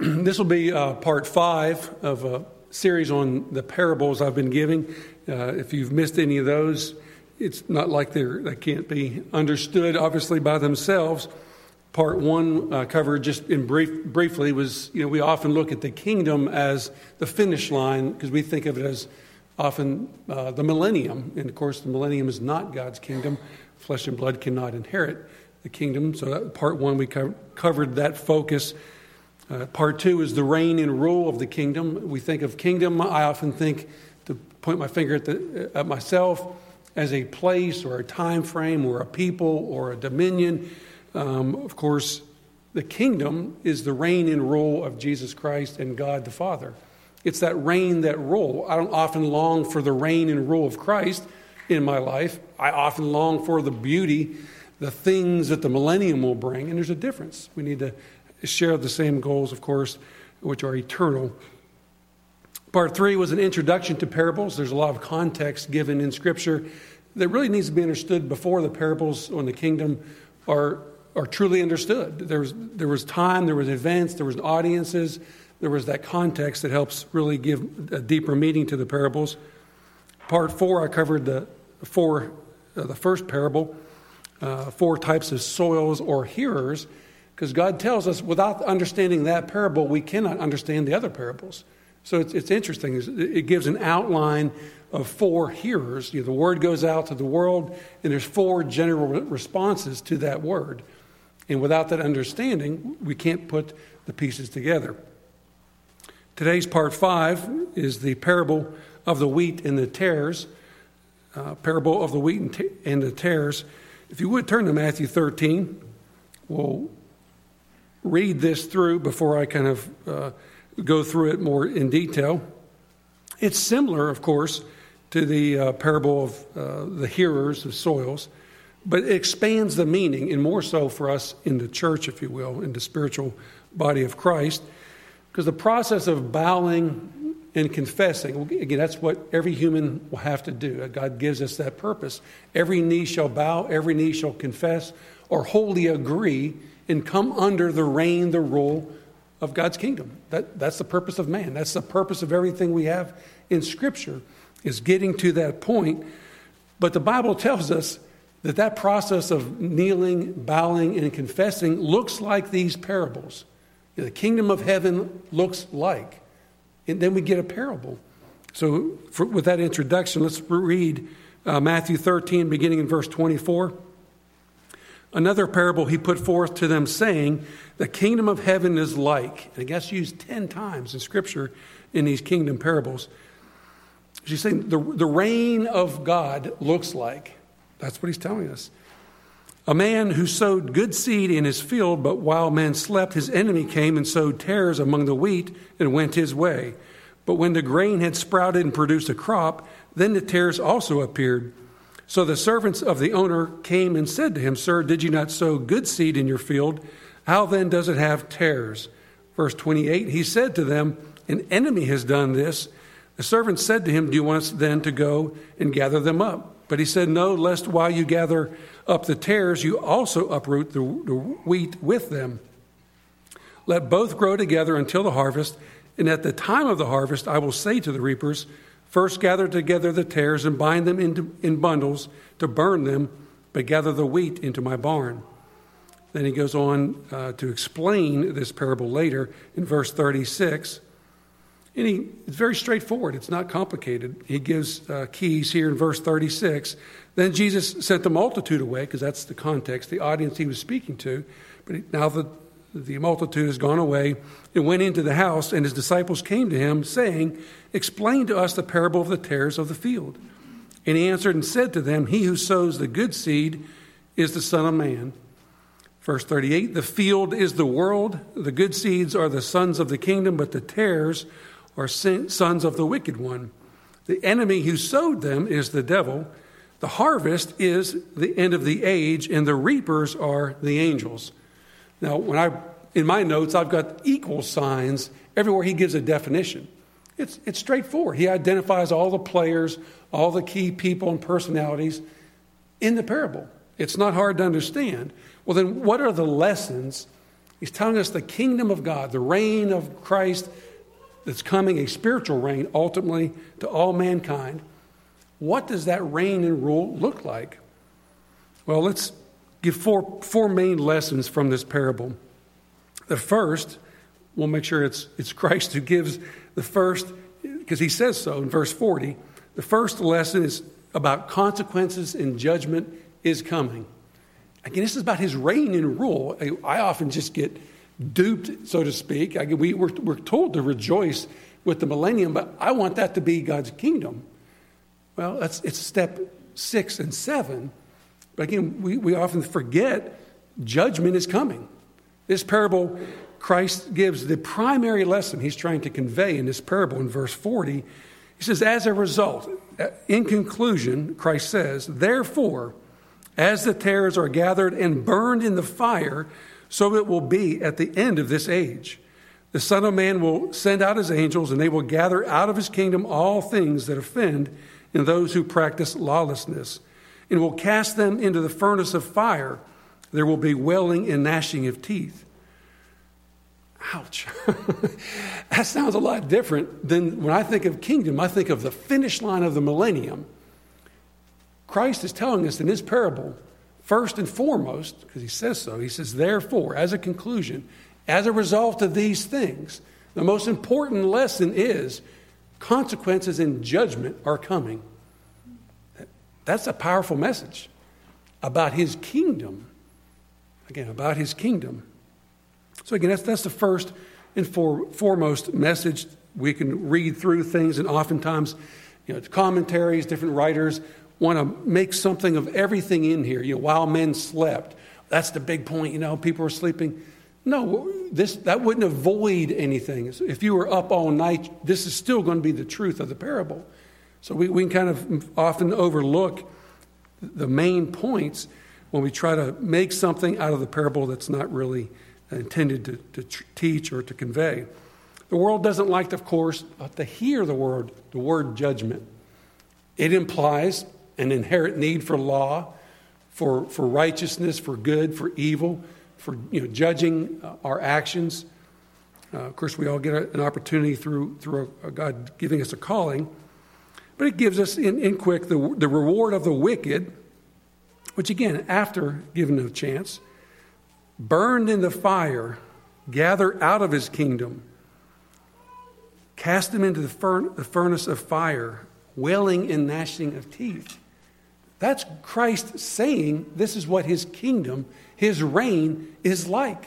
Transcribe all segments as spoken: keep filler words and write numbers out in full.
This will be uh, part five of a series on the parables I've been giving. Uh, if you've missed any of those, it's not like they're, they can't be understood, obviously, by themselves. Part one uh, covered just in brief, briefly was, you know, we often look at the kingdom as the finish line because we think of it as often uh, the millennium. And, of course, the millennium is not God's kingdom. Flesh and blood cannot inherit the kingdom. So that, part one, we co- covered that focus. Uh, part two is the reign and rule of the kingdom. We think of kingdom, I often think, to point my finger at, the, at myself, as a place or a time frame or a people or a dominion. Um, of course, the kingdom is the reign and rule of Jesus Christ and God the Father. It's that reign, that rule. I don't often long for the reign and rule of Christ in my life. I often long for the beauty, the things that the millennium will bring. And there's a difference. We need to share the same goals, of course, which are eternal. Part three was an introduction to parables. There's a lot of context given in Scripture that really needs to be understood before the parables on the kingdom are, are truly understood. There was, there was time, there was events, there was audiences, there was that context that helps really give a deeper meaning to the parables. Part four, I covered the four, uh, the first parable, uh, four types of soils or hearers. Because God tells us without understanding that parable, we cannot understand the other parables. So it's, it's interesting. It gives an outline of four hearers. You know, the word goes out to the world, and there's four general responses to that word. And without that understanding, we can't put the pieces together. Today's part five is the parable of the wheat and the tares. Uh, parable of the wheat and, t- and the tares. If you would turn to Matthew thirteen, we'll read this through before I kind of uh, go through it more in detail. It's similar, of course, to the uh, parable of uh, the hearers of soils, but it expands the meaning, and more so for us in the church, if you will, in the spiritual body of Christ, because the process of bowing and confessing, again, that's what every human will have to do. God gives us that purpose. Every knee shall bow, every knee shall confess, or wholly agree and come under the reign, the rule of God's kingdom. That, that's the purpose of man. That's the purpose of everything we have in Scripture, is getting to that point. But the Bible tells us that that process of kneeling, bowing, and confessing looks like these parables. The kingdom of heaven looks like. And then we get a parable. So for, with that introduction, let's read uh, Matthew thirteen, beginning in verse twenty-four. Another parable he put forth to them, saying, the kingdom of heaven is like, and I guess used ten times in Scripture in these kingdom parables. She's saying the, the reign of God looks like. That's what he's telling us. A man who sowed good seed in his field, but while men slept, his enemy came and sowed tares among the wheat and went his way. But when the grain had sprouted and produced a crop, then the tares also appeared. So the servants of the owner came and said to him, Sir, did you not sow good seed in your field? How then does it have tares? Verse twenty-eight, he said to them, an enemy has done this. The servant said to him, do you want us then to go and gather them up? But he said, no, lest while you gather up the tares, you also uproot the, the wheat with them. Let both grow together until the harvest. And at the time of the harvest, I will say to the reapers, first gather together the tares and bind them into, in bundles to burn them, but gather the wheat into my barn. Then he goes on uh, to explain this parable later in verse thirty-six. And he, it's very straightforward. It's not complicated. He gives uh, keys here in verse thirty-six. Then Jesus sent the multitude away, because that's the context, the audience he was speaking to. But now the, the multitude has gone away and went into the house, and his disciples came to him, saying, explain to us the parable of the tares of the field. And he answered and said to them, he who sows the good seed is the Son of Man. Verse thirty-eight, the field is the world. The good seeds are the sons of the kingdom, but the tares are sons of the wicked one. The enemy who sowed them is the devil. The harvest is the end of the age, and the reapers are the angels. Now, when I in my notes, I've got equal signs everywhere he gives a definition. It's it's straightforward. He identifies all the players, all the key people and personalities in the parable. It's not hard to understand. Well, then what are the lessons He's telling us the kingdom of God, the reign of Christ that's coming, a spiritual reign ultimately to all mankind. What does that reign and rule look like? Well, let's give four, four main lessons from this parable. The first, we'll make sure it's, it's Christ who gives the first, because he says so in verse forty. The first lesson is about consequences and judgment is coming. Again, this is about his reign and rule. I often just get duped, so to speak. I, we, we're, we're told to rejoice with the millennium, but I want that to be God's kingdom. Well, that's it's step six and seven. But again, we, we often forget judgment is coming. This parable, Christ gives the primary lesson he's trying to convey in this parable in verse forty. He says, as a result, in conclusion, Christ says, therefore, as the tares are gathered and burned in the fire, so it will be at the end of this age. The Son of Man will send out his angels, and they will gather out of his kingdom all things that offend and those who practice lawlessness, and will cast them into the furnace of fire. There will be wailing and gnashing of teeth. Ouch. That sounds a lot different than when I think of kingdom. I think of the finish line of the millennium. Christ is telling us in his parable, first and foremost, because he says so, he says, therefore, as a conclusion, as a result of these things, the most important lesson is consequences and judgment are coming. That's a powerful message about his kingdom. Again, about his kingdom. So again, that's, that's the first and for, foremost message. We can read through things, and oftentimes, you know, commentaries, different writers want to make something of everything in here. You know, while men slept, that's the big point. You know, people are sleeping. No, this that wouldn't avoid anything. If you were up all night, this is still going to be the truth of the parable. So we, we can kind of often overlook the main points when we try to make something out of the parable that's not really intended to, to tr- teach or to convey. The world doesn't like, of course, to hear the word, the word judgment. It implies an inherent need for law, for, for righteousness, for good, for evil, for you know, judging uh, our actions. Uh, of course, we all get a, an opportunity through through a, a God giving us a calling. But it gives us, in, in quick, the, the reward of the wicked, which again, after given a chance, burned in the fire, gather out of his kingdom, cast him into the, furn- the furnace of fire, wailing and gnashing of teeth. That's Christ saying this is what his kingdom, his reign is like.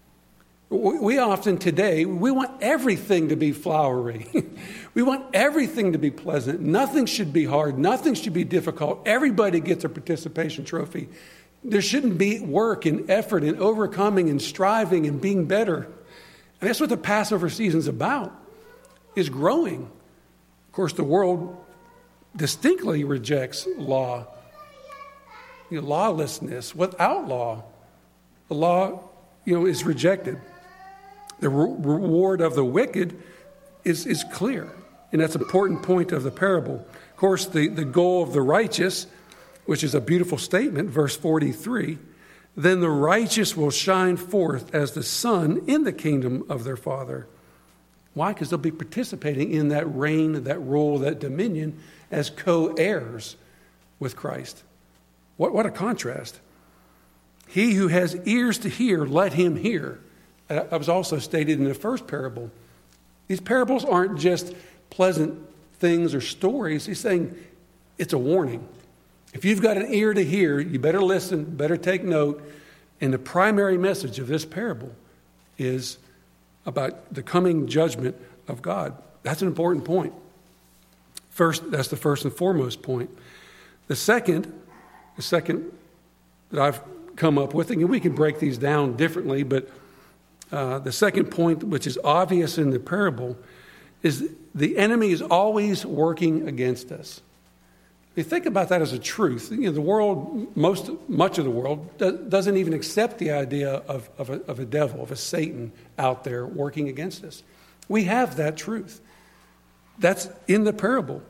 We often today, we want everything to be flowery. We want everything to be pleasant. Nothing should be hard. Nothing should be difficult. Everybody gets a participation trophy. There shouldn't be work and effort and overcoming and striving and being better. And that's what the Passover season's about, is growing. Of course, the world distinctly rejects law, you know, lawlessness. Without law, the law, you know, is rejected. The re- reward of the wicked is, is clear. And that's an important point of the parable. Of course, the, the goal of the righteous, which is a beautiful statement, verse forty-three, then the righteous will shine forth as the sun in the kingdom of their Father. Why? Because they'll be participating in that reign, that rule, that dominion as co-heirs with Christ. What, what a contrast. He who has ears to hear, let him hear. That was also stated in the first parable. These parables aren't just pleasant things or stories. He's saying it's a warning. If you've got an ear to hear, you better listen, better take note. And the primary message of this parable is about the coming judgment of God. That's an important point. First, that's the first and foremost point. The second, the second that I've come up with, and we can break these down differently, but Uh, the second point, which is obvious in the parable, is the enemy is always working against us. You think about that as a truth. You know, the world, most, much of the world, do, doesn't even accept the idea of, of, a, of a devil, of a Satan out there working against us. We have that truth. That's in the parable.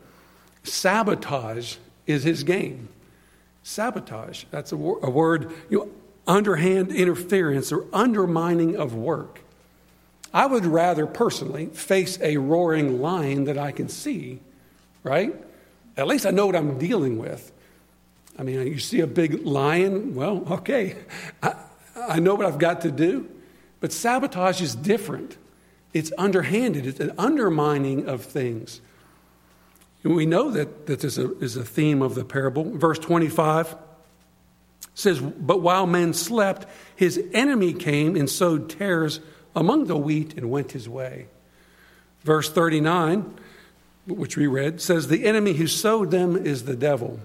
Sabotage is his game. Sabotage. That's a, a word, you know, underhand interference or undermining of work. I would rather personally face a roaring lion that I can see, right? At least I know what I'm dealing with. I mean, you see a big lion, well, okay, I, I know what I've got to do. But sabotage is different. It's underhanded. It's an undermining of things. And we know that, that this is a, is a theme of the parable. Verse twenty-five says, "But while men slept, his enemy came and sowed tares among the wheat and went his way." Verse thirty-nine, which we read, says, "The enemy who sowed them is the devil."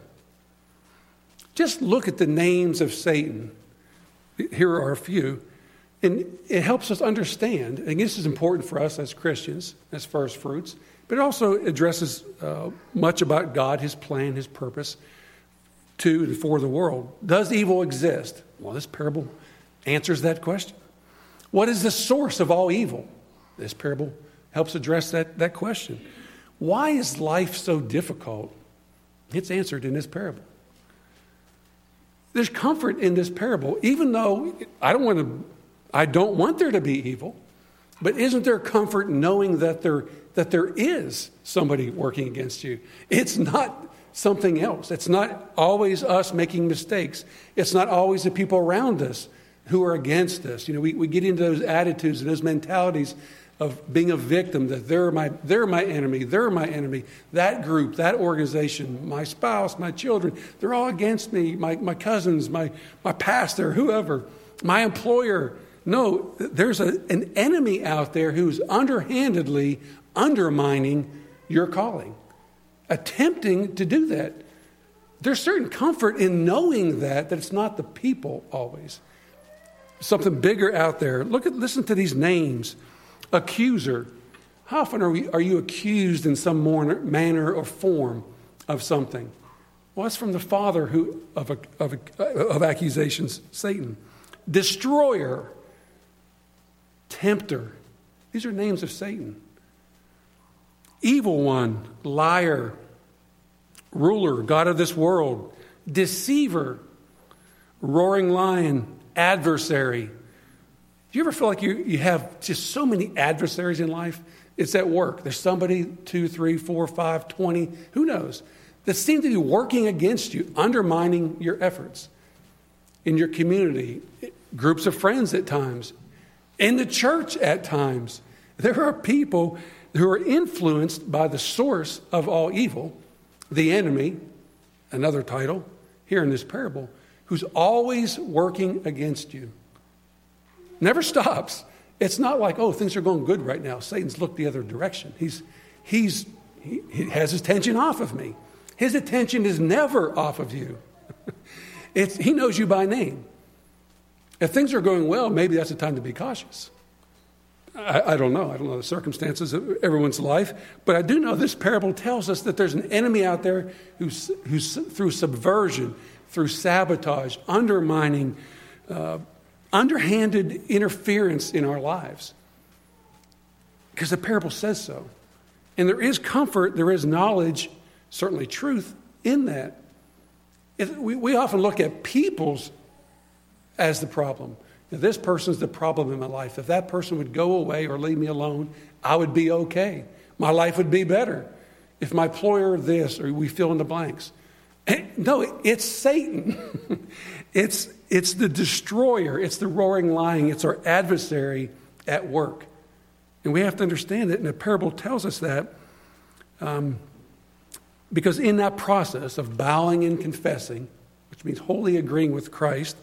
Just look at the names of Satan. Here are a few. And it helps us understand, and this is important for us as Christians, as first fruits, but it also addresses uh, much about God, his plan, his purpose to and for the world. Does evil exist? Well, this parable answers that question. What is the source of all evil? This parable helps address that, that question. Why is life so difficult? It's answered in this parable. There's comfort in this parable, even though I don't want to I don't want there to be evil, but isn't there comfort knowing that there that there is somebody working against you? It's not something else. It's not always us making mistakes. It's not always the people around us who are against us. You know, we, we get into those attitudes and those mentalities of being a victim, that they're my they're my enemy, they're my enemy. That group, that organization, my spouse, my children, they're all against me, my, my cousins, my, my pastor, whoever, my employer. No, there's a, an enemy out there who's underhandedly undermining your calling, attempting to do that. There's certain comfort in knowing that, that it's not the people always. Something bigger out there. Look at, listen to these names. Accuser. How often are, we, are you accused in some more manner or form of something? Well, it's from the father who of, a, of, a, of accusations, Satan. Destroyer. Tempter. These are names of Satan. Evil one, liar, ruler, God of this world, deceiver, roaring lion, adversary. Do you ever feel like you, you have just so many adversaries in life? It's at work. There's somebody, two, three, four, five, twenty, who knows, that seem to be working against you, undermining your efforts. In your community, groups of friends at times, in the church at times, there are people who are influenced by the source of all evil, the enemy, another title here in this parable, who's always working against you. Never stops. It's not like, oh, things are going good right now. Satan's looked the other direction. He's, he's, he, he has his attention off of me. His attention is never off of you. It's, he knows you by name. If things are going well, maybe that's the time to be cautious. I, I don't know. I don't know the circumstances of everyone's life. But I do know this parable tells us that there's an enemy out there who's, who's through subversion, through sabotage, undermining, uh, underhanded interference in our lives. Because the parable says so. And there is comfort, there is knowledge, certainly truth in that. It, we, we often look at people's as the problem. Now, this person's the problem in my life. If that person would go away or leave me alone, I would be okay. My life would be better. If my employer this, or we fill in the blanks. And no, it's Satan. it's, it's the destroyer. It's the roaring lion. It's our adversary at work. And we have to understand it, and the parable tells us that. Um, because in that process of bowing and confessing, which means wholly agreeing with Christ,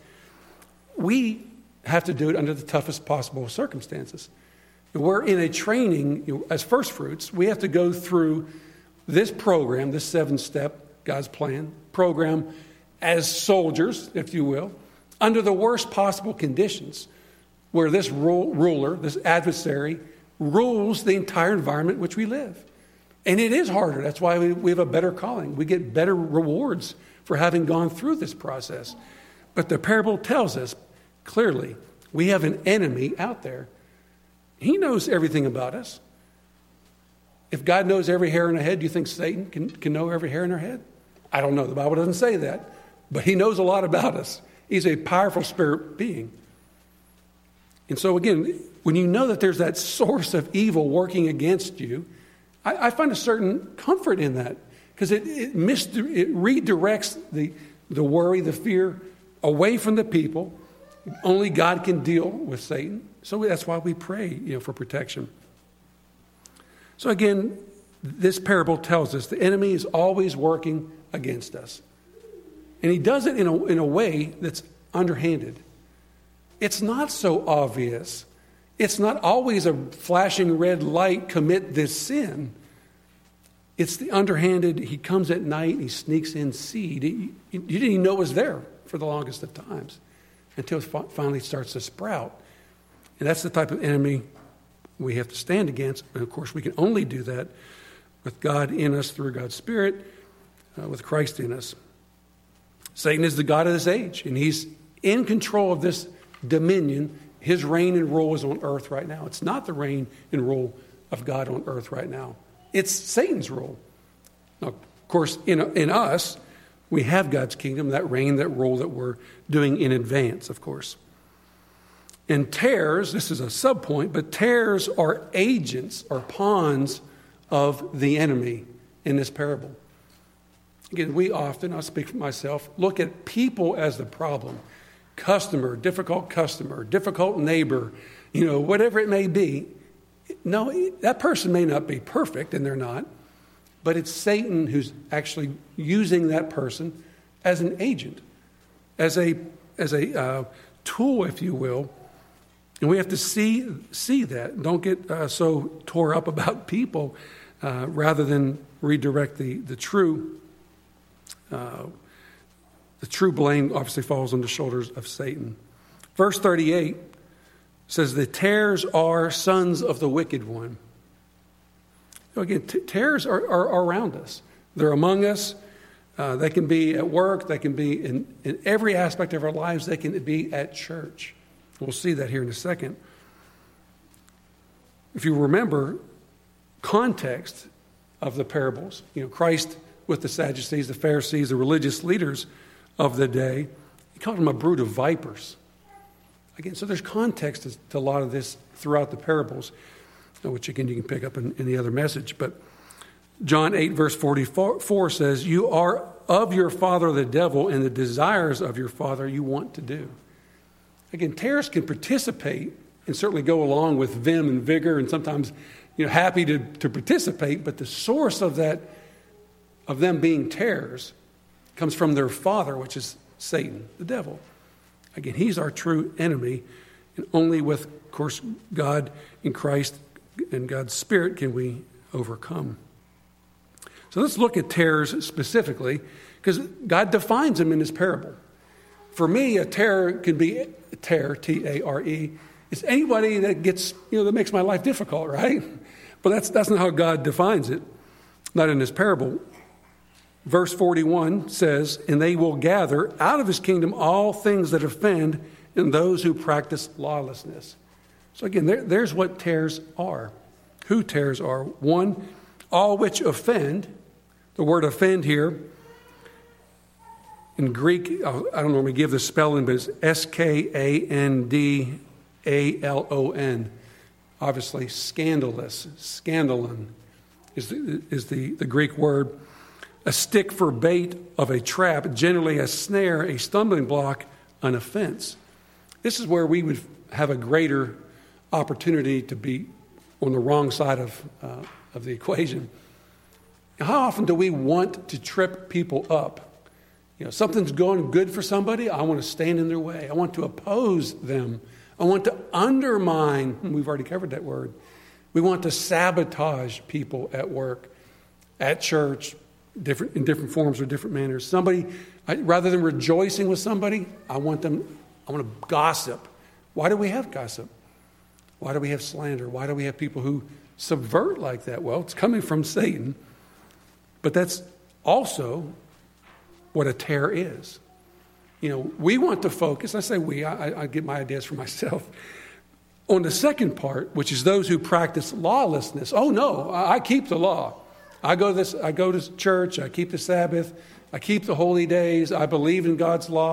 we have to do it under the toughest possible circumstances. We're in a training, you know, as first fruits, we have to go through this program, this seven-step God's plan program, as soldiers, if you will, under the worst possible conditions, where this ru- ruler, this adversary, rules the entire environment in which we live. And it is harder. That's why we, we have a better calling. We get better rewards for having gone through this process. But the parable tells us clearly we have an enemy out there. He knows everything about us. If God knows every hair in our head, do you think Satan can, can know every hair in our head? I don't know. The Bible doesn't say that. But he knows a lot about us. He's a powerful spirit being. And so again, when you know that there's that source of evil working against you, I, I find a certain comfort in that, because it it, misdi- it redirects the, the worry, the fear away from the people. Only God can deal with Satan. So that's why we pray, you know, for protection. So again, this parable tells us the enemy is always working against us. And he does it in a, in a way that's underhanded. It's not so obvious. It's not always a flashing red light, commit this sin. It's the underhanded, he comes at night, he sneaks in seed. You didn't even know it was there for the longest of times until it finally starts to sprout. And that's the type of enemy we have to stand against. And of course, we can only do that with God in us through God's Spirit, uh, with Christ in us. Satan is the god of this age, and he's in control of this dominion. His reign and rule is on earth right now. It's not the reign and rule of God on earth right now. It's Satan's rule. Now, of course, in, in us, we have God's kingdom, that reign, that rule that we're doing in advance, of course. And tares, this is a subpoint, but tares are agents or pawns of the enemy in this parable. Again, we often, I'll speak for myself, look at people as the problem. Customer, difficult customer, difficult neighbor, you know, whatever it may be. No, that person may not be perfect, and they're not, but it's Satan who's actually using that person as an agent, as a as a uh, tool, if you will. And we have to see see that. Don't get uh, so tore up about people, uh, rather than redirect the the true. Uh, the true blame obviously falls on the shoulders of Satan. Verse thirty-eight says, the tares are sons of the wicked one. So again, t- tares are, are, are around us. They're among us. Uh, they can be at work. They can be in, in every aspect of our lives. They can be at church. We'll see that here in a second. If you remember, context of the parables, you know, Christ with the Sadducees, the Pharisees, the religious leaders of the day, he called them a brood of vipers. Again, so there's context to, to a lot of this throughout the parables, which again you can pick up in, in the other message. But John eight verse forty-four says, you are of your father the devil, and the desires of your father you want to do. Again, tares can participate and certainly go along with vim and vigor, and sometimes, you know, happy to, to participate, but the source of that, of them being tares, comes from their father, which is Satan, the devil. Again, he's our true enemy, and only with, of course, God in Christ and God's Spirit can we overcome. So let's look at tares specifically, because God defines them in this parable. For me, a tare can be a tare, T A R E. It's anybody that gets, you know, that makes my life difficult, right? But that's that's not how God defines it, not in this parable. Verse forty-one says, and they will gather out of his kingdom all things that offend and those who practice lawlessness. So again, there, there's what tares are. Who tares are. One, all which offend. The word offend here, in Greek, I don't normally give the spelling, but it's S K A N D A L O N. Obviously, scandalous, scandalon is the, is the, the Greek word. A stick for bait of a trap, generally a snare, a stumbling block, an offense. This is where we would have a greater opportunity to be on the wrong side of, uh, of the equation. How often do we want to trip people up? You know, something's going good for somebody, I want to stand in their way. I want to oppose them. I want to undermine, we've already covered that word. We want to sabotage people at work, at church, different in different forms or different manners. Somebody, I, rather than rejoicing with somebody, I want them, I want to gossip. Why do we have gossip? Why do we have slander? Why do we have people who subvert like that? Well, it's coming from Satan. But that's also what a tare is. You know, we want to focus, I say we, I, I get my ideas from myself, on the second part, which is those who practice lawlessness. Oh no, I, I keep the law. I go to this, I go to church, I keep the Sabbath, I keep the holy days, I believe in God's law.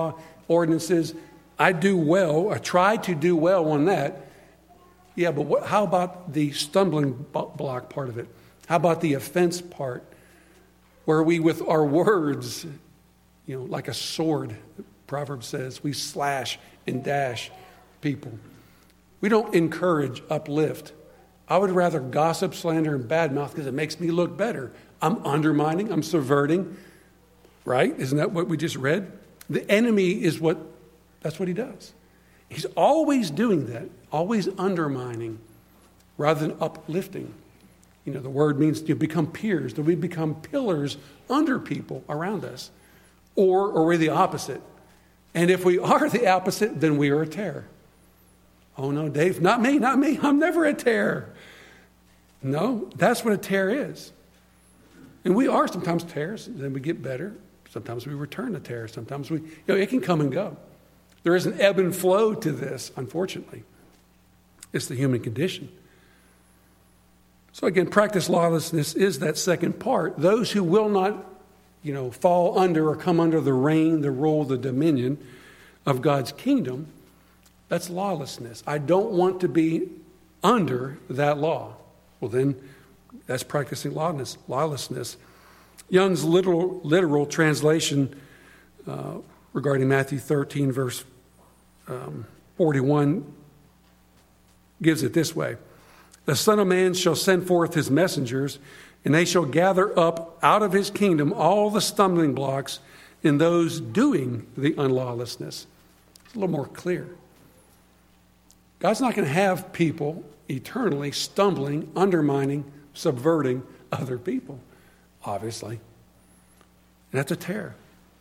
ordinances. I do well, I try to do well on that. Yeah, but what, how about the stumbling block part of it? How about the offense part? Where we, with our words, you know, like a sword, Proverbs says, we slash and dash people. We don't encourage, uplift. I would rather gossip, slander, and badmouth because it makes me look better. I'm undermining, I'm subverting, right? Isn't that what we just read? The enemy is what, that's what he does. He's always doing that, always undermining rather than uplifting. You know, the word means to become peers, that we become pillars under people around us. Or, or we're the opposite. And if we are the opposite, then we are a terror. Oh no, Dave, not me, not me. I'm never a terror. No, that's what a terror is. And we are sometimes terrors, then we get better. Sometimes we return to terror. Sometimes we, you know, it can come and go. There is an ebb and flow to this, unfortunately. It's the human condition. So again, practice lawlessness is that second part. Those who will not, you know, fall under or come under the reign, the rule, the dominion of God's kingdom, that's lawlessness. I don't want to be under that law. Well, then that's practicing lawlessness. lawlessness. Young's literal, literal translation uh, regarding Matthew thirteen, verse um, forty-one, gives it this way. The Son of Man shall send forth his messengers, and they shall gather up out of his kingdom all the stumbling blocks in those doing the unlawlessness. It's a little more clear. God's not going to have people eternally stumbling, undermining, subverting other people, obviously. And that's a terror.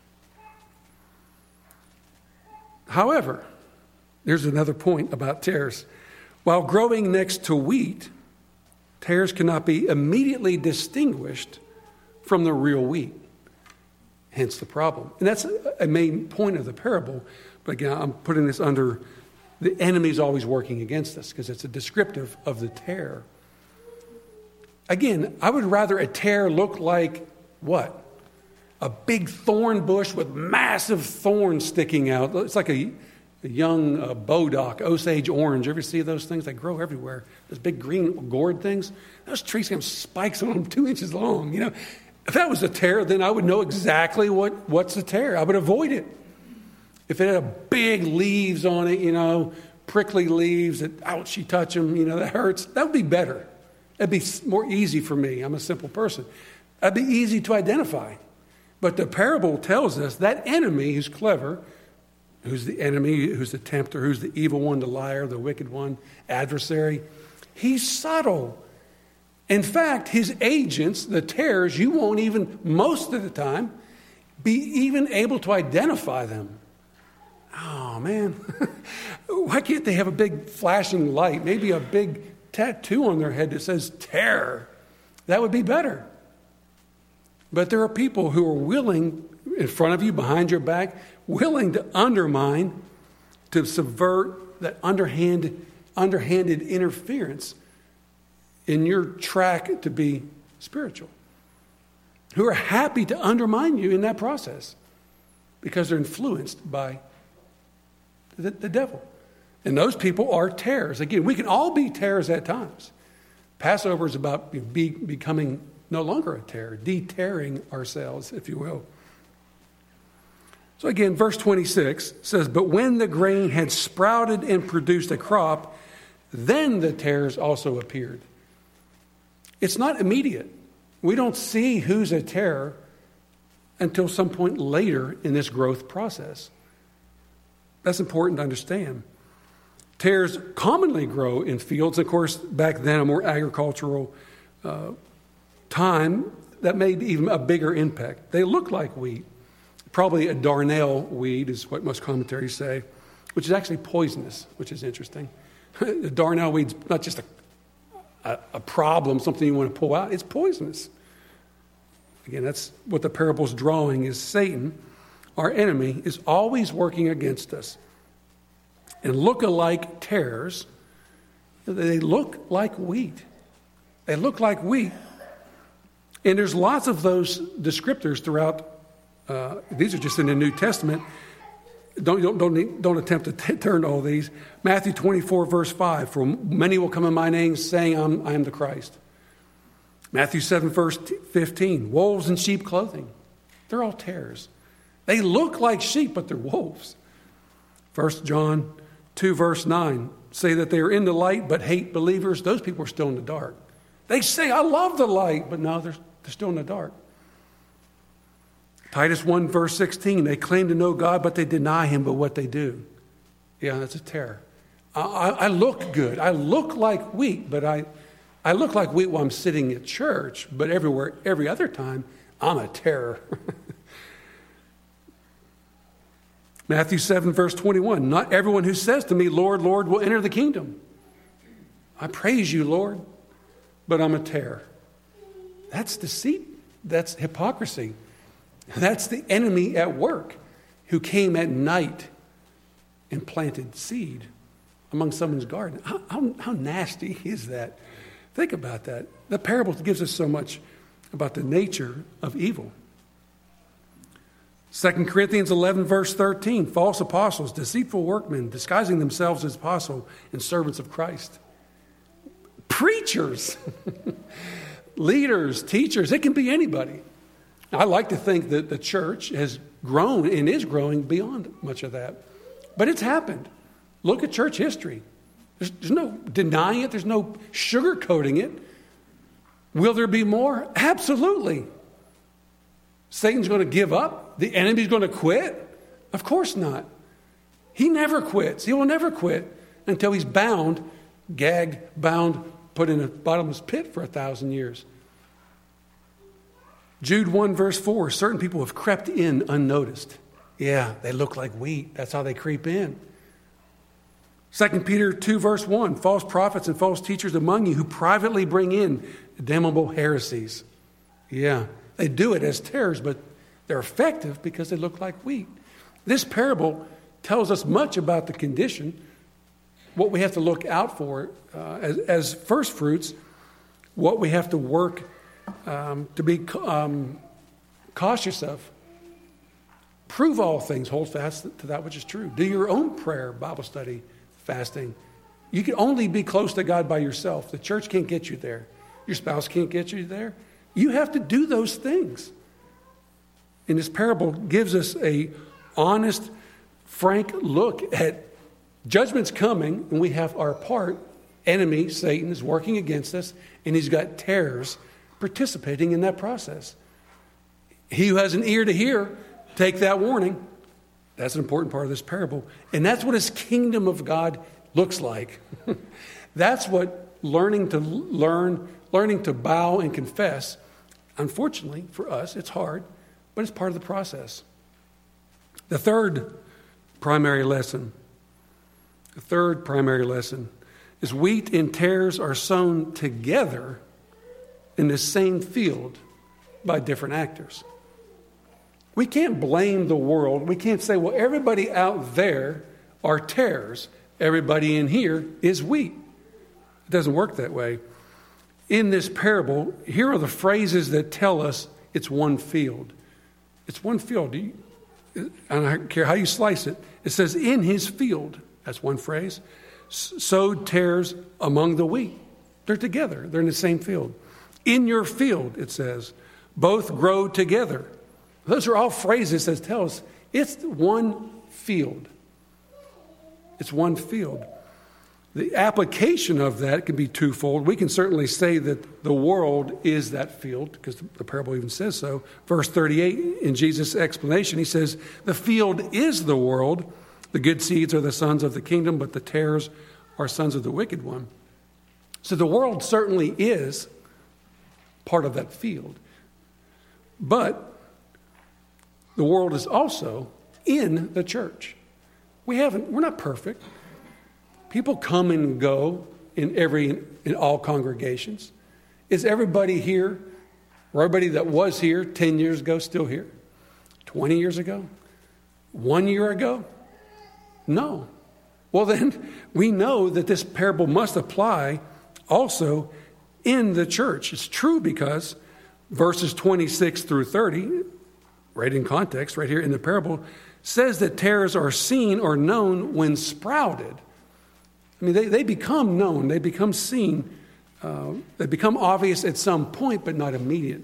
However, there's another point about tares. While growing next to wheat, tares cannot be immediately distinguished from the real wheat. Hence the problem. And that's a main point of the parable. But again, I'm putting this under the enemy's always working against us because it's a descriptive of the tare. Again, I would rather a tare look like what? A big thorn bush with massive thorns sticking out. It's like a, a young uh, bodock, Osage orange. You ever see those things? They grow everywhere. Those big green gourd things. Those trees have spikes on them two inches long. You know, if that was a tare, then I would know exactly what, what's a tare. I would avoid it. If it had big leaves on it, you know, prickly leaves that, ouch, you touch them, you know, that hurts. That would be better. That'd be more easy for me. I'm a simple person. That'd be easy to identify. But the parable tells us that enemy who's clever, who's the enemy, who's the tempter, who's the evil one, the liar, the wicked one, adversary, he's subtle. In fact, his agents, the tares, you won't even, most of the time, be even able to identify them. Oh, man. Why can't they have a big flashing light, maybe a big tattoo on their head that says terror? That would be better. But there are people who are willing, in front of you, behind your back, willing to undermine, to subvert that underhanded, underhanded interference in your track to be spiritual. Who are happy to undermine you in that process because they're influenced by the, the devil. And those people are tares. Again, we can all be tares at times. Passover is about be, becoming no longer a terror, deterring ourselves, if you will. So again, verse twenty-six says, but when the grain had sprouted and produced a crop, then the tares also appeared. It's not immediate. We don't see who's a tare until some point later in this growth process. That's important to understand. Tares commonly grow in fields. Of course, back then, a more agricultural uh, time, that made even a bigger impact. They look like wheat. Probably a darnel weed is what most commentaries say, which is actually poisonous, which is interesting. The darnel weed's not just a, a, a problem, something you want to pull out. It's poisonous. Again, that's what the parable's drawing is Satan, our enemy, is always working against us. And look-alike tares, they look like wheat. They look like wheat. And there's lots of those descriptors throughout, uh, these are just in the New Testament, don't, don't, don't, don't attempt to t- turn to all these. Matthew twenty-four, verse five, for many will come in my name saying I'm, I am the Christ. Matthew seven, verse fifteen, wolves in sheep clothing. They're all tares. They look like sheep, but they're wolves. First John two, verse nine, say that they are in the light but hate believers. Those people are still in the dark. They say, I love the light, but no, they're, they're still in the dark. Titus one, verse sixteen, they claim to know God, but they deny him by what they do. Yeah, that's a terror. I, I, I look good. I look like wheat, but I, I look like wheat while I'm sitting at church, but everywhere, every other time, I'm a terror. Matthew seven, verse twenty-one, not everyone who says to me, Lord, Lord, will enter the kingdom. I praise you, Lord, but I'm a terror. That's deceit. That's hypocrisy. That's the enemy at work who came at night and planted seed among someone's garden. How, how, how nasty is that? Think about that. The parable gives us so much about the nature of evil. Second Corinthians eleven, verse thirteen, false apostles, deceitful workmen, disguising themselves as apostles and servants of Christ. Preachers, leaders, teachers, it can be anybody. I like to think that the church has grown and is growing beyond much of that. But it's happened. Look at church history. There's, there's no denying it. There's no sugarcoating it. Will there be more? Absolutely. Satan's going to give up? The enemy's going to quit? Of course not. He never quits. He will never quit until he's bound, gagged, bound, put in a bottomless pit for a thousand years. Jude one, verse four, certain people have crept in unnoticed. Yeah, they look like wheat. That's how they creep in. Second Peter two, verse one, false prophets and false teachers among you who privately bring in damnable heresies. Yeah, they do it as tares, but they're effective because they look like wheat. This parable tells us much about the condition, what we have to look out for uh, as, as first fruits, what we have to work um, to be um, cautious of. Prove all things, hold fast to that which is true. Do your own prayer, Bible study, fasting. You can only be close to God by yourself. The church can't get you there. Your spouse can't get you there. You have to do those things. And this parable gives us a honest, frank look at judgment's coming, and we have our part. Enemy, Satan, is working against us, and he's got tares participating in that process. He who has an ear to hear, take that warning. That's an important part of this parable. And that's what his kingdom of God looks like. That's what learning to learn, learning to bow and confess. Unfortunately, for us, it's hard, but it's part of the process. The third primary lesson, the third primary lesson is wheat and tares are sown together in the same field by different actors. We can't blame the world. We can't say, well, everybody out there are tares. Everybody in here is wheat. It doesn't work that way. In this parable, here are the phrases that tell us it's one field. It's one field. You, I don't care how you slice it. It says, in his field. That's one phrase. Sowed tares among the wheat. They're together. They're in the same field. In your field, it says, both grow together. Those are all phrases that tell us it's one field. It's one field. The application of that can be twofold. We can certainly say that the world is that field, because the parable even says so. Verse thirty-eight, in Jesus' explanation, he says, the field is the world. The good seeds are the sons of the kingdom, but the tares are sons of the wicked one. So the world certainly is part of that field. But the world is also in the church. We haven't, we're not perfect. People come and go in every, in all congregations. Is everybody here, or everybody that was here ten years ago still here? twenty years ago? One year ago? No. Well, then we know that this parable must apply also in the church. It's true because verses twenty-six through thirty, right in context, right here in the parable, says that tares are seen or known when sprouted. I mean, they, they become known, they become seen, uh, they become obvious at some point, but not immediate.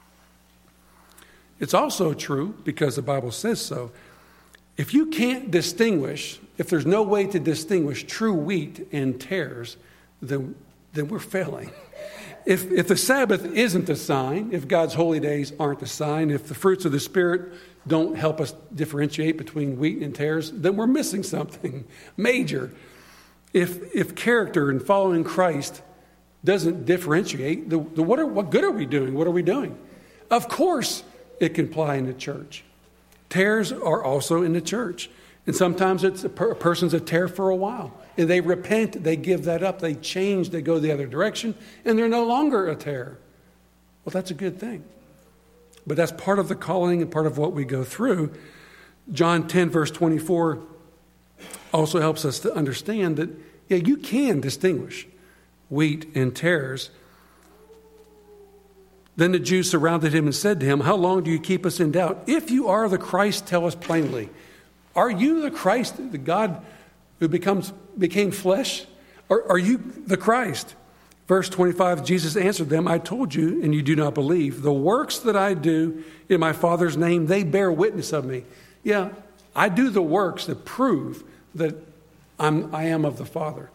It's also true, because the Bible says so, if you can't distinguish, if there's no way to distinguish true wheat and tares, then, then we're failing. If, if the Sabbath isn't a sign, if God's holy days aren't a sign, if the fruits of the Spirit don't help us differentiate between wheat and tares, then we're missing something major. If if character and following Christ doesn't differentiate, the, the, what, are, what good are we doing? What are we doing? Of course it can apply in the church. Tares are also in the church. And sometimes it's a, per, a person's a tare for a while. And they repent, they give that up, they change, they go the other direction, and they're no longer a tare. Well, that's a good thing. But that's part of the calling and part of what we go through. John ten, verse twenty-four also helps us to understand that, yeah, you can distinguish wheat and tares. Then the Jews surrounded him and said to him, "How long do you keep us in doubt? If you are the Christ, tell us plainly." Are you the Christ, the God who becomes became flesh? Or are you the Christ? Verse twenty-five, Jesus answered them, "I told you, and you do not believe. The works that I do in my Father's name, they bear witness of me." Yeah, I do the works that prove that I'm, I am of the Father.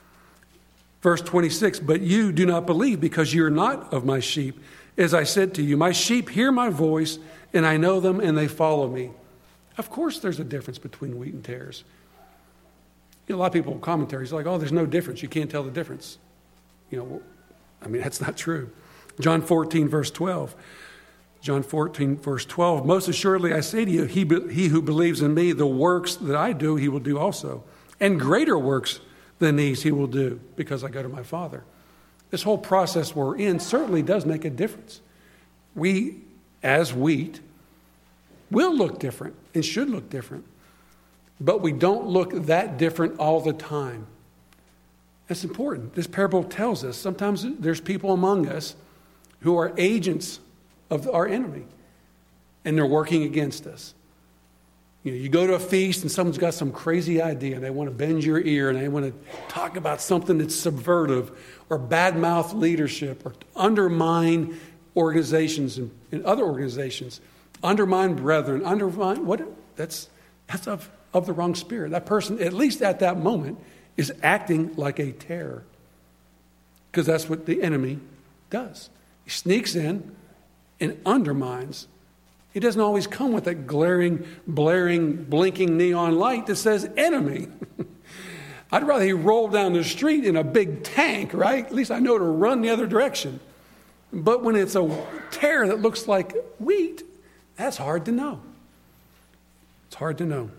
Verse twenty-six, "But you do not believe because you are not of my sheep. As I said to you, my sheep hear my voice, and I know them, and they follow me." Of course there's a difference between wheat and tares. You know, a lot of people in commentaries are like, "Oh, there's no difference. You can't tell the difference." You know, I mean, that's not true. John fourteen, verse twelve. John fourteen, verse twelve. "Most assuredly, I say to you, he, he who believes in me, the works that I do, he will do also. And greater works than these he will do, because I go to my Father." This whole process we're in certainly does make a difference. We, as wheat, will look different and should look different. But we don't look that different all the time. That's important. This parable tells us sometimes there's people among us who are agents of our enemy, and they're working against us. You know, you go to a feast and someone's got some crazy idea and they want to bend your ear and they want to talk about something that's subversive or badmouth leadership or undermine organizations and, and other organizations, undermine brethren, undermine what? That's that's of, of the wrong spirit. That person, at least at that moment, is acting like a terror, because that's what the enemy does. He sneaks in and undermines. He doesn't always come with that glaring, blaring, blinking neon light that says enemy. I'd rather he roll down the street in a big tank, right? At least I know to run the other direction. But when it's a tear that looks like wheat, that's hard to know. It's hard to know.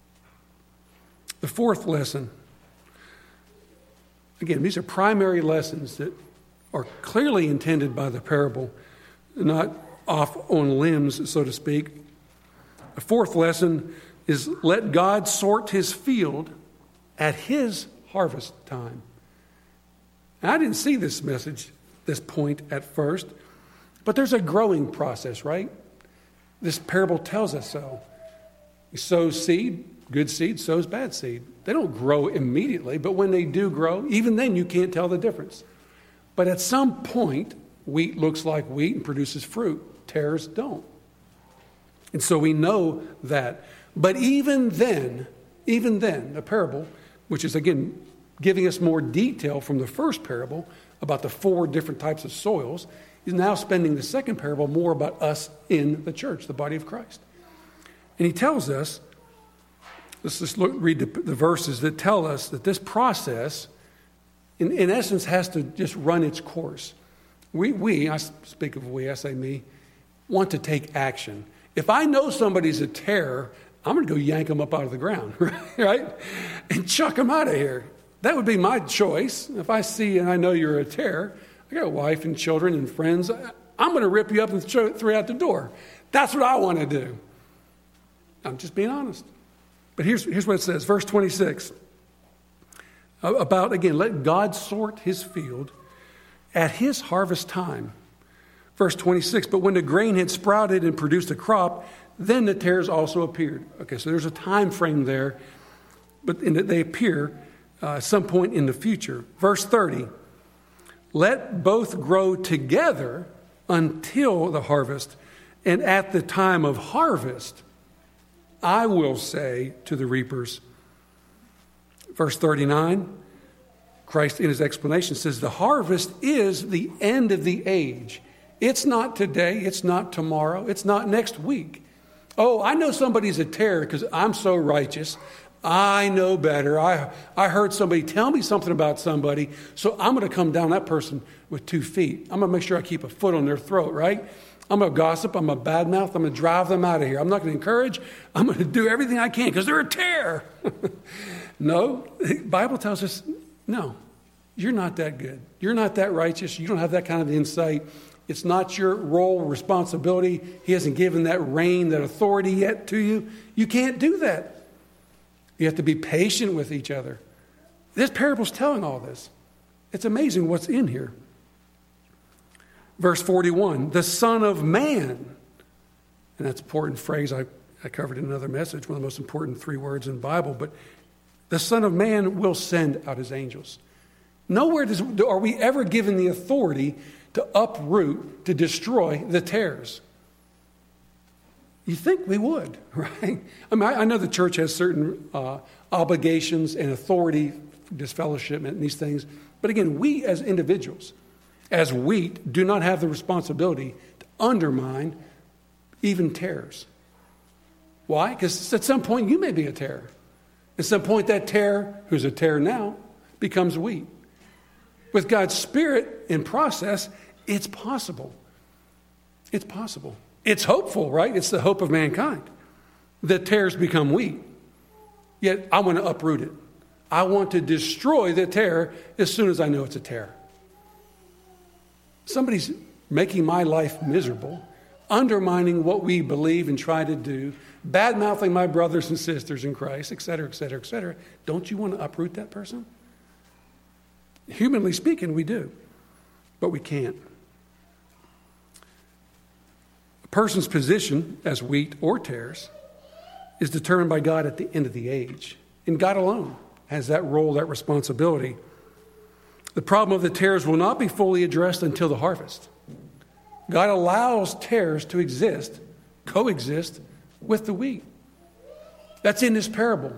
The fourth lesson. Again, these are primary lessons that are clearly intended by the parable, not off on limbs, so to speak. The fourth lesson is let God sort his field at his harvest time. Now, I didn't see this message, this point at first, but there's a growing process, right? This parable tells us so. You sow seed, good seed sows bad seed. They don't grow immediately, but when they do grow, even then you can't tell the difference. But at some point, wheat looks like wheat and produces fruit. Tares don't. And so we know that. But even then, even then, the parable, which is again giving us more detail from the first parable about the four different types of soils, is now spending the second parable more about us in the church, the body of Christ. And he tells us, let's just look, read the, the verses that tell us that this process, in, in essence, has to just run its course. We, we, I speak of we, I say me, want to take action. If I know somebody's a terror, I'm going to go yank them up out of the ground, right? And chuck them out of here. That would be my choice. If I see and I know you're a terror, I got a wife and children and friends, I'm going to rip you up and throw, throw you out the door. That's what I want to do. I'm just being honest. But here's, here's what it says, verse twenty-six. About, again, let God sort his field at his harvest time. Verse twenty-six, but when the grain had sprouted and produced a crop, then the tares also appeared. Okay, so there's a time frame there, but in that they appear uh, at some point in the future. Verse thirty, let both grow together until the harvest, and at the time of harvest, I will say to the reapers. Verse thirty-nine, Christ in his explanation says, the harvest is the end of the age. It's not today, it's not tomorrow, it's not next week. Oh, I know somebody's a tare because I'm so righteous. I know better. I, I heard somebody tell me something about somebody, so I'm going to come down that person with two feet. I'm going to make sure I keep a foot on their throat, right? I'm going to gossip. I'm going to badmouth. I'm going to drive them out of here. I'm not going to encourage. I'm going to do everything I can because they're a tare. No, the Bible tells us, no, you're not that good. You're not that righteous. You don't have that kind of insight. It's not your role, responsibility. He hasn't given that reign, that authority yet to you. You can't do that. You have to be patient with each other. This parable's telling all this. It's amazing what's in here. Verse forty-one, the Son of Man. And that's an important phrase I, I covered in another message, one of the most important three words in the Bible. But the Son of Man will send out his angels. Nowhere does, are we ever given the authority to uproot, to destroy the tares. You think we would, right? I mean, I, I know the church has certain uh, obligations and authority, disfellowship and these things. But again, we as individuals, as wheat, do not have the responsibility to undermine even tares. Why? Because at some point you may be a tare. At some point that tare, who's a tare now, becomes wheat. With God's Spirit in process, it's possible. It's possible. It's hopeful, right? It's the hope of mankind that tares become wheat. Yet I want to uproot it. I want to destroy the tare as soon as I know it's a tare. Somebody's making my life miserable, undermining what we believe and try to do, bad-mouthing my brothers and sisters in Christ, et cetera, et cetera, et cetera. Don't you want to uproot that person? Humanly speaking, we do, but we can't. A person's position as wheat or tares is determined by God at the end of the age. And God alone has that role, that responsibility. The problem of the tares will not be fully addressed until the harvest. God allows tares to exist, coexist with the wheat. That's in this parable.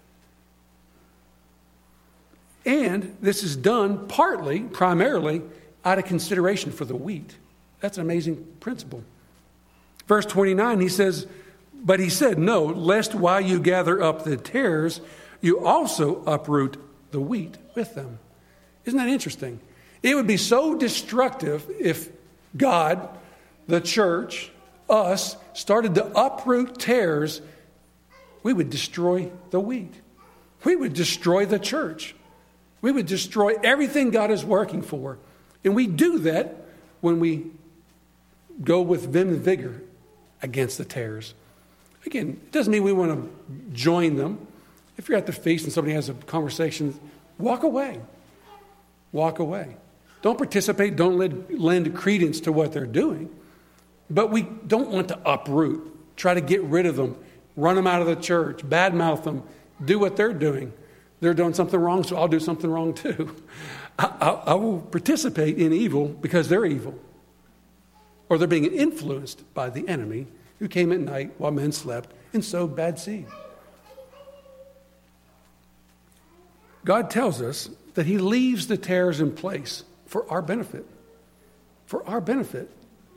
And this is done partly, primarily, out of consideration for the wheat. That's an amazing principle. Verse twenty-nine, he says, but he said, no, lest while you gather up the tares, you also uproot the wheat with them. Isn't that interesting? It would be so destructive if God, the church, us, started to uproot tares. We would destroy the wheat. We would destroy the church. We would destroy everything God is working for. And we do that when we go with vim and vigor against the tares. Again, it doesn't mean we want to join them. If you're at the feast and somebody has a conversation, walk away. Walk away. Don't participate. Don't lend, lend credence to what they're doing. But we don't want to uproot, try to get rid of them, run them out of the church, badmouth them, do what they're doing. They're doing something wrong, so I'll do something wrong too. I, I, I will participate in evil because they're evil. Or they're being influenced by the enemy who came at night while men slept and sowed bad seed. God tells us that he leaves the tares in place for our benefit. For our benefit.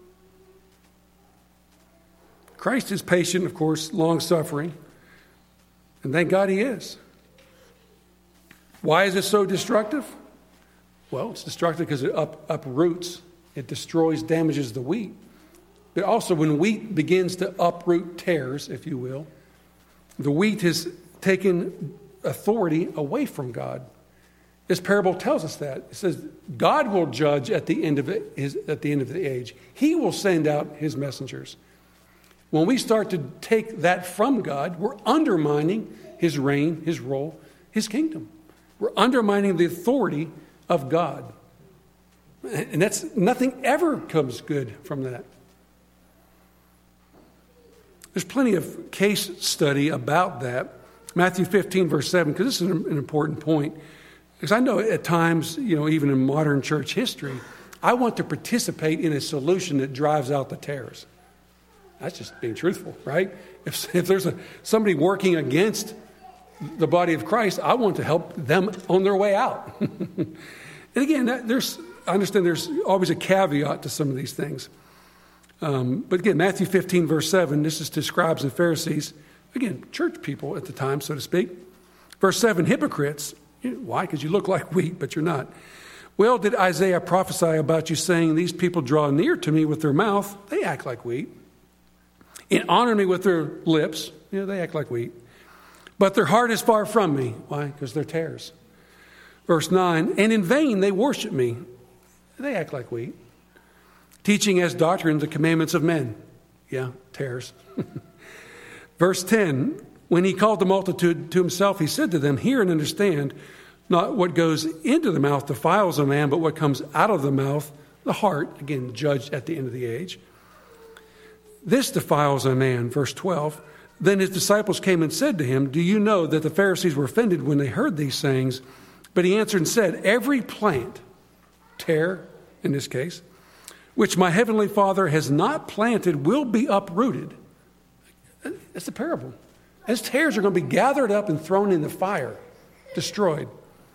Christ is patient, of course, long-suffering. And thank God he is. Why is it so destructive? Well, it's destructive because it up, uproots, it destroys, damages the wheat. But also when wheat begins to uproot tares, if you will, the wheat has taken authority away from God. This parable tells us that. It says God will judge at the end of it, his, at the end of the age. He will send out his messengers. When we start to take that from God, we're undermining his reign, his role, his kingdom. We're undermining the authority of God. And that's nothing ever comes good from that. There's plenty of case study about that. Matthew fifteen, verse seven, because this is an important point. Because I know at times, you know, even in modern church history, I want to participate in a solution that drives out the tares. That's just being truthful, right? If, if there's a, somebody working against the body of Christ, I want to help them on their way out. And again, that, there's I understand there's always a caveat to some of these things. Um, but again, Matthew fifteen, verse seven, this is to scribes and Pharisees. Again, church people at the time, so to speak. Verse seven, hypocrites. Why? Because you look like wheat, but you're not. Well, did Isaiah prophesy about you, saying, these people draw near to me with their mouth, they act like wheat, and honor me with their lips, you know, they act like wheat, but their heart is far from me. Why? Because they're tares. Verse nine, and in vain they worship me, they act like wheat, teaching as doctrine the commandments of men. Yeah, tares. Verse ten, when he called the multitude to himself, he said to them, hear and understand, not what goes into the mouth defiles a man, but what comes out of the mouth, the heart, again, judged at the end of the age. This defiles a man. Verse twelve, then his disciples came and said to him, do you know that the Pharisees were offended when they heard these sayings? But he answered and said, every plant, tare in this case, which my heavenly Father has not planted will be uprooted. That's the parable. As tares are going to be gathered up and thrown in the fire, destroyed.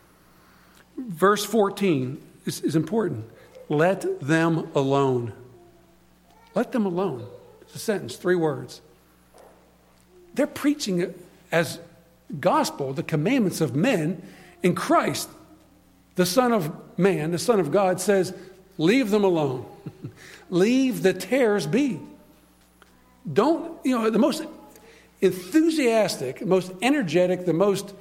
Verse fourteen is, is important. Let them alone. Let them alone. It's a sentence, three words. They're preaching as gospel, the commandments of men, and Christ, the Son of Man, the Son of God, says, leave them alone. Leave the tares be. Don't, you know, the most enthusiastic, most energetic, the most,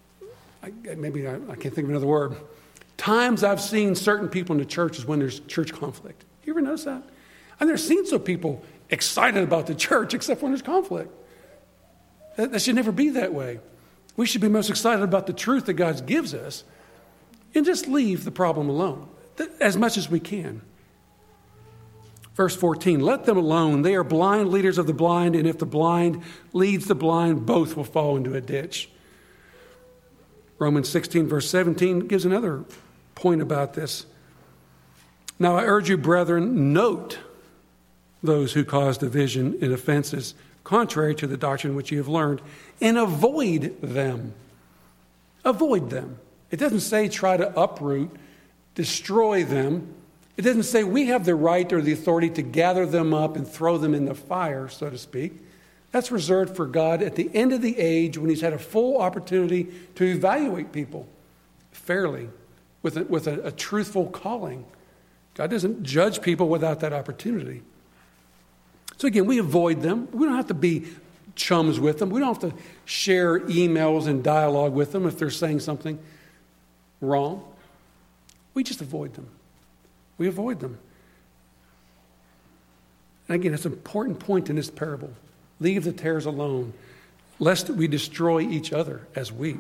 maybe I, I can't think of another word, times I've seen certain people in the church is when there's church conflict. You ever notice that? I've never seen some people excited about the church except when there's conflict. That, that should never be that way. We should be most excited about the truth that God gives us and just leave the problem alone as much as we can. Verse fourteen, let them alone. They are blind leaders of the blind, and if the blind leads the blind, both will fall into a ditch. Romans sixteen, verse seventeen gives another point about this. Now I urge you, brethren, note those who cause division and offenses, contrary to the doctrine which you have learned, and avoid them. Avoid them. It doesn't say try to uproot, destroy them. It doesn't say we have the right or the authority to gather them up and throw them in the fire, so to speak. That's reserved for God at the end of the age when he's had a full opportunity to evaluate people fairly with a, with a, a truthful calling. God doesn't judge people without that opportunity. So again, we avoid them. We don't have to be chums with them. We don't have to share emails and dialogue with them if they're saying something wrong. We just avoid them. We avoid them. And again, it's an important point in this parable. Leave the tares alone, lest we destroy each other as wheat.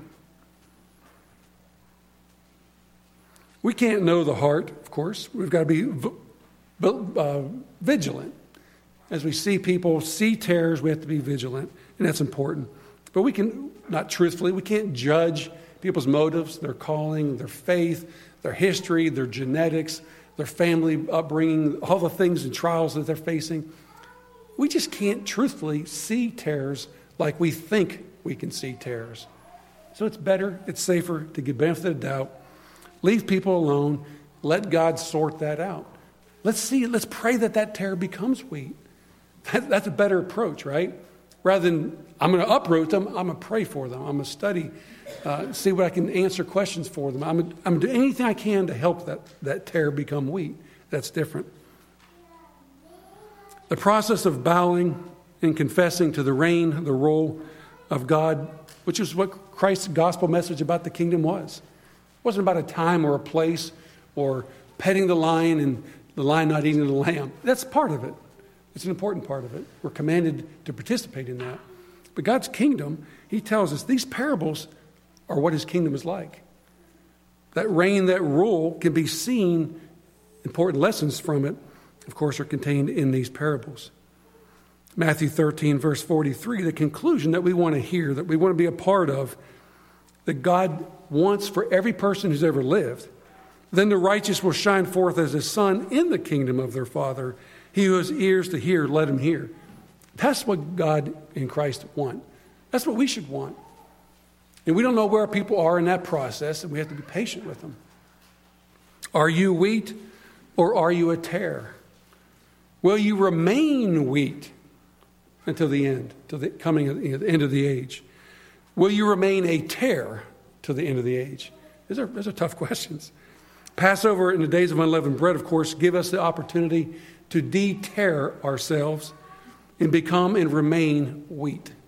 We can't know the heart, of course. We've got to be uh, vigilant. As we see people see tares, we have to be vigilant, and that's important. But we can, not truthfully, we can't judge people's motives, their calling, their faith, their history, their genetics, their family upbringing, all the things and trials that they're facing. We just can't truthfully see tares like we think we can see tares. So it's better, it's safer to give benefit of the doubt. Leave people alone. Let God sort that out. Let's see, let's pray that that tare becomes wheat. That, that's a better approach, right? Rather than, I'm going to uproot them, I'm going to pray for them. I'm going to study, uh, see what I can answer questions for them. I'm, I'm going to do anything I can to help that, that tare become wheat. That's different. The process of bowing and confessing to the reign, the rule of God, which is what Christ's gospel message about the kingdom was. It wasn't about a time or a place or petting the lion and the lion not eating the lamb. That's part of it. It's an important part of it. We're commanded to participate in that. But God's kingdom, he tells us these parables are what his kingdom is like. That reign, that rule can be seen important lessons from it, of course, are contained in these parables. Matthew thirteen, verse forty-three, the conclusion that we want to hear, that we want to be a part of, that God wants for every person who's ever lived. Then the righteous will shine forth as a sun in the kingdom of their Father. He who has ears to hear, let him hear. That's what God in Christ want. That's what we should want. And we don't know where people are in that process, and we have to be patient with them. Are you wheat or are you a tare? Will you remain wheat until the end, till the coming of the end of the age? Will you remain a tare till the end of the age? Those are, those are tough questions. Passover and the days of unleavened bread, of course, give us the opportunity to de-tare ourselves and become and remain wheat.